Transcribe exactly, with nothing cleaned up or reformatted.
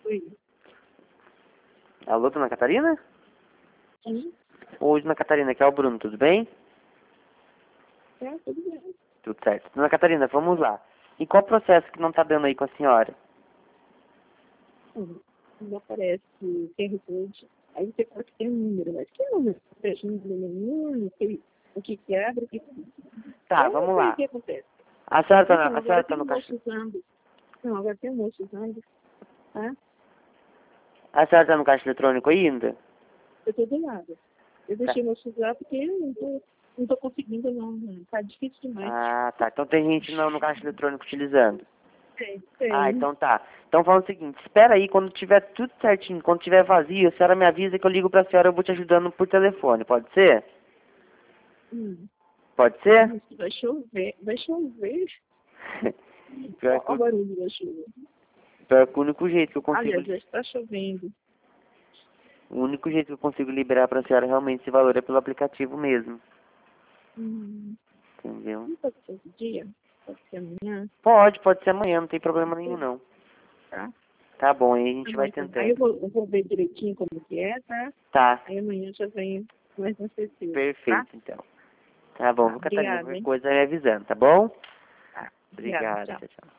Oi. Alô, dona Catarina? Sim. Oi, dona Catarina, aqui é o Bruno, tudo bem? É, tudo bem. Tudo certo. Dona Catarina, vamos lá. E qual processo que não tá dando aí com a senhora? Hum, Não aparece o Q R Code. Aí você fala que tem um número, mas que número? Não vejo número nenhum, não sei o que que abre, o que que... Tá, Eu não vamos sei o lá. que acontece. A senhora tá, Então, na- a agora senhora tá tem no um moço caixa... usando. Não, agora tem um moço usando, tá? A senhora tá no caixa eletrônico ainda? Eu tô do lado. Eu Tá. deixei o moço usar porque eu não tô, não tô conseguindo, não. não. Tá difícil demais. Ah, tá. Então tem gente não no caixa eletrônico utilizando. Tem, tem. Ah, então tá. Então fala o seguinte, espera aí, quando tiver tudo certinho, quando tiver vazio, a senhora me avisa que eu ligo pra senhora, eu vou te ajudando por telefone, pode ser? Hum. Pode ser? Isso, vai chover. Vai chover. Pior que, Olha o o- barulho da chuva. pior que o único jeito que eu consigo... Aliás, já está chovendo. O único jeito que eu consigo liberar pra senhora realmente esse valor é pelo aplicativo mesmo. Hum. Entendeu? Não pode ser outro dia? Pode ser amanhã, Pode, pode ser amanhã, não tem problema nenhum não. tá? Tá bom, aí a Tá gente bom, vai então. Aí eu tentando. vou, eu vou ver direitinho como que é, tá? Tá, Aí amanhã já venho mais na certeza, tá? perfeito então. Tá bom, Tá, viu, Catarina? obrigada, Qualquer hein? coisa me avisando, tá bom? Tá, obrigada, Obrigado, tchau. tchau, tchau.